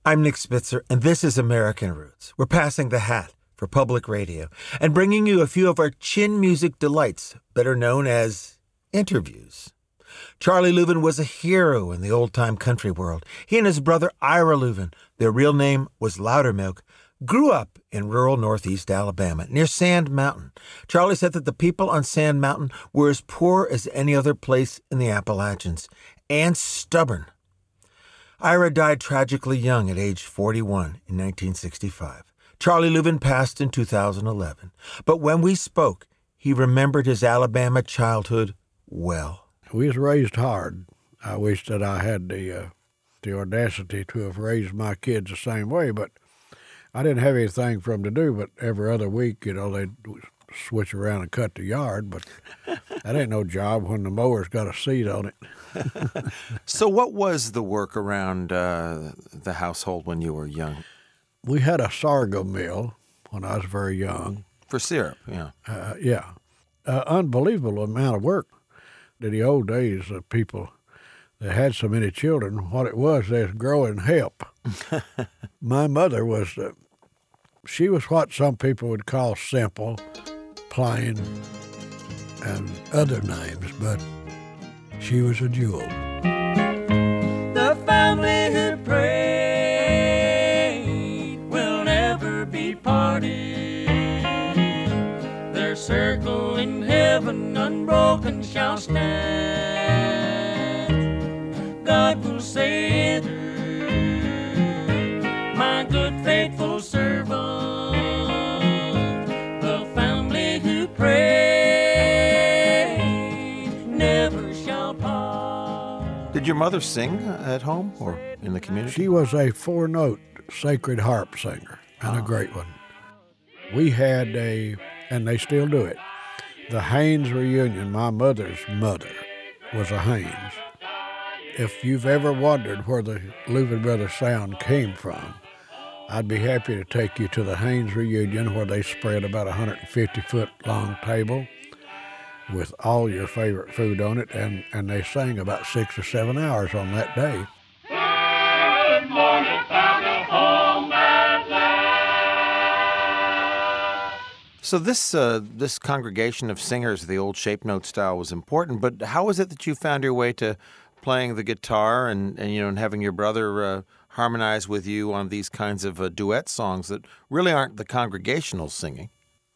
I'm Nick Spitzer, and this is American Roots. We're passing the hat for public radio and bringing you a few of our chin music delights, better known as interviews. Charlie Louvin was a hero in the old-time country world. He and his brother Ira Louvin, their real name was Loudermilk, grew up in rural northeast Alabama near Sand Mountain. Charlie said that the people on Sand Mountain were as poor as any other place in the Appalachians and stubborn. Ira died tragically young at age 41 in 1965. Charlie Louvin passed in 2011. But when we spoke, he remembered his Alabama childhood well. We was raised hard. I wish that I had the audacity to have raised my kids the same way, but I didn't have anything for them to do, but every other week, they'd switch around and cut the yard, but that ain't no job when the mower's got a seat on it. So what was the work around the household when you were young? We had a sorghum mill when I was very young. For syrup, yeah. Yeah. Unbelievable amount of work. In the old days, people that had so many children, what it was, they was growing help. My mother was, she was what some people would call simple, plain, and other names, but she was a jewel. The family who prayed will never be parted. Their circle in heaven unbroken shall stand. God will say through my good faithful servant, the family who prayed never shall part. Did your mother sing at home or in the community? She was a four-note sacred harp singer, and a great one. We had and they still do it, the Haynes reunion. My mother's mother was a Haynes. If you've ever wondered where the Louvin Brothers sound came from, I'd be happy to take you to the Haynes reunion, where they spread about a 150-foot long table with all your favorite food on it, and they sang about 6 or 7 hours on that day. Good morning, family, home at last. So this congregation of singers, the old shape note style, was important, but how was it that you found your way to playing the guitar and having your brother harmonize with you on these kinds of duet songs that really aren't the congregational singing?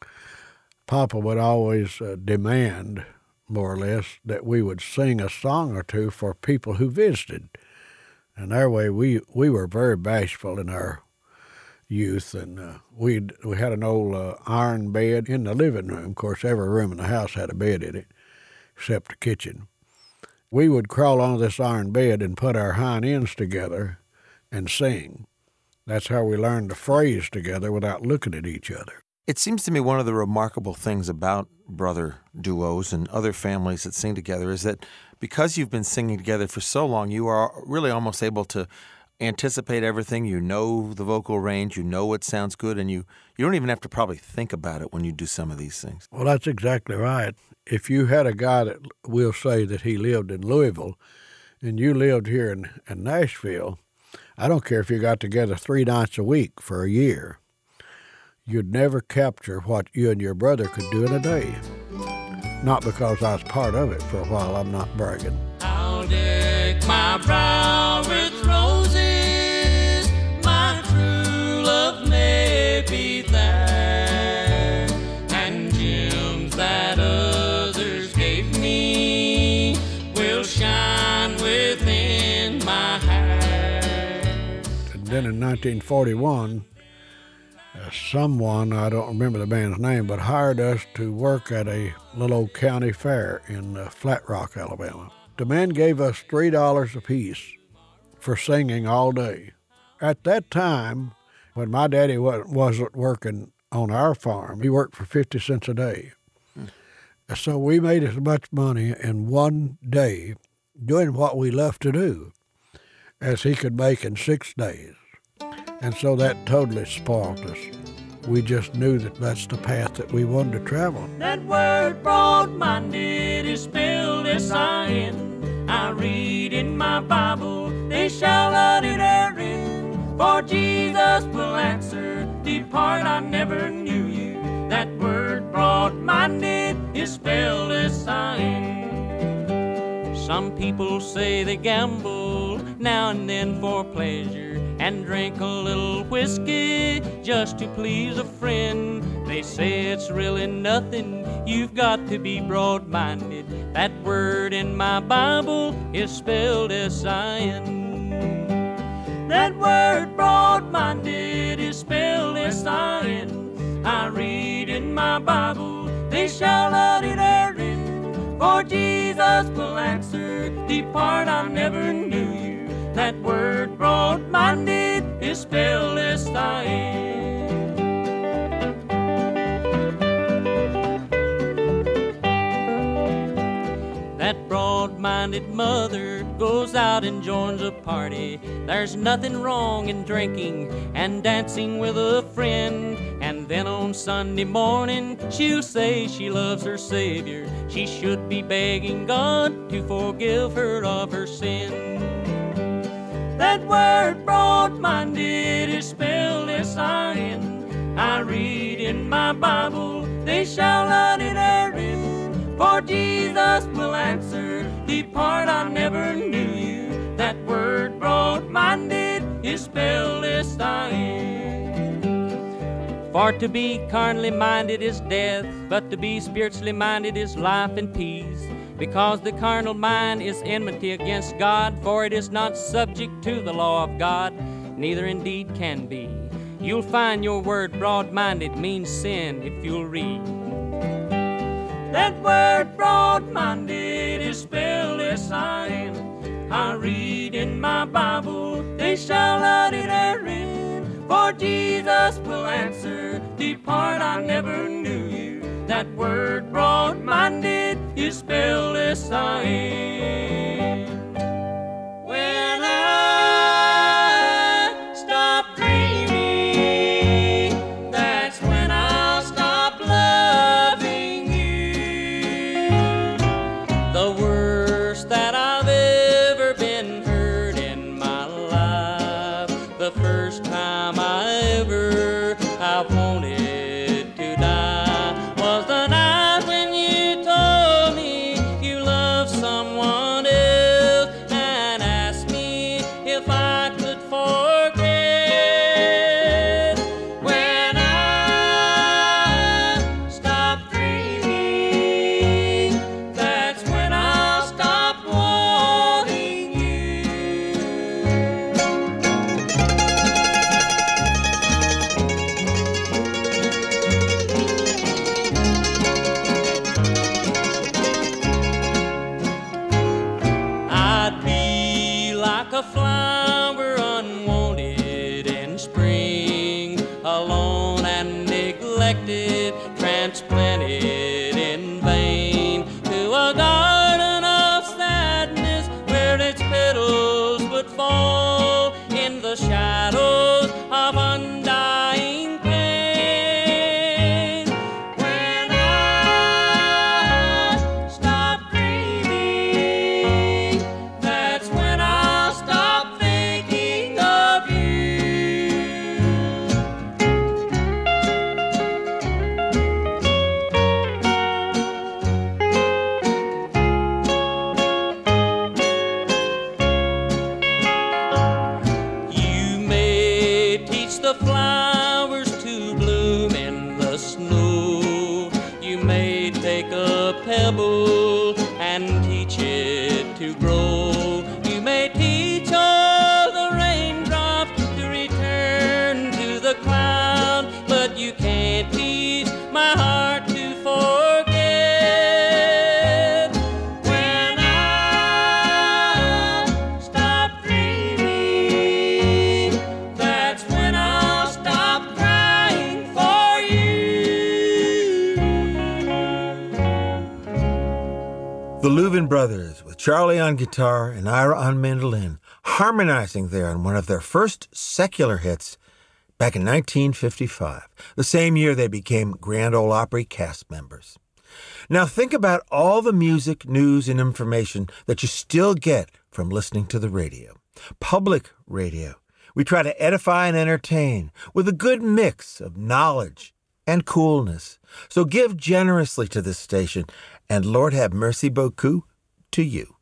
Papa would always demand, more or less, that we would sing a song or two for people who visited. And that way we were very bashful in our youth, and we had an old iron bed in the living room. Of course, every room in the house had a bed in it, except the kitchen. We would crawl on this iron bed and put our hind ends together and sing. That's how we learned to phrase together without looking at each other. It seems to me one of the remarkable things about brother duos and other families that sing together is that because you've been singing together for so long, you are really almost able to anticipate everything. You know the vocal range, you know what sounds good, and you don't even have to probably think about it when you do some of these things. Well, that's exactly right. If you had a guy that will say that he lived in Louisville and you lived here in Nashville, I don't care if you got together 3 nights a week for a year, you'd never capture what you and your brother could do in a day. Not because I was part of it for a while, I'm not bragging. I'll deck my brow with roses, my true love may be there, and gems that others gave me will shine within my heart. And then in 1941, someone, I don't remember the band's name, but hired us to work at a little old county fair in Flat Rock, Alabama. The man gave us $3 apiece for singing all day. At that time, when my daddy wasn't working on our farm, he worked for 50 cents a day. So we made as much money in one day doing what we loved to do as he could make in 6 days. And so that totally spoiled us. We just knew that that's the path that we wanted to travel. That word broad-minded is spelled S-I-N. I read in my Bible, they shall not err in for Jesus will answer, depart, I never knew you. That word broad-minded is spelled S-I-N. Some people say they gamble now and then for pleasure and drink a little whiskey just to please a friend. They say it's really nothing, you've got to be broad-minded. That word in my Bible is spelled S-I-N. That word broad-minded is spelled S-I-N. I read in my Bible, they shall not therein, for Jesus will answer, depart, I never knew you. That word broad-minded is spelled S-I-N. That broad-minded mother goes out and joins a party. There's nothing wrong in drinking and dancing with a friend. And then on Sunday morning, she'll say she loves her Savior. She should be begging God to forgive her of her sin. That word broad-minded is spelled S-I-N. I read in my Bible, they shall not therein, for Jesus will answer, depart, I never knew you. That word broad-minded is spelled S-I-N. For to be carnally minded is death, but to be spiritually minded is life and peace. Because the carnal mind is enmity against God, for it is not subject to the law of God, neither indeed can be. You'll find your word broad-minded means sin if you'll read. That word broad-minded is spelled S-I-N. I read in my Bible, they shall not therein, for Jesus will answer, depart, I never knew you. That word broad-minded is spelled S-I-N. When I stop dreaming, that's when I'll stop loving you. The worst that I've ever been hurt in my life, the first time I wanted to die, was the night when you told me you loved someone else and asked me if I could forget. When I stop dreaming, that's when I'll stop wanting you. I'd be like a flower unwanted in spring, alone and neglected, transplanted in vain to a garden of sadness where its petals would fall in the shadows of undying pain. When I stop dreaming, that's when I'll stop thinking of you. You may teach the flowers to bloom in the snow. You may take a pebble and teach it to grow. You may teach all the raindrops to return to the cloud, but you can't teach my heart to forget. When I stop dreaming, that's when I'll stop crying for you. The Louvin Brothers, with Charlie on guitar and Ira on mandolin, harmonizing there on one of their first secular hits back in 1955, the same year they became Grand Ole Opry cast members. Now think about all the music, news, and information that you still get from listening to the radio. Public radio, We try to edify and entertain with a good mix of knowledge and coolness. So give generously to this station, and Lord have mercy beaucoup to you.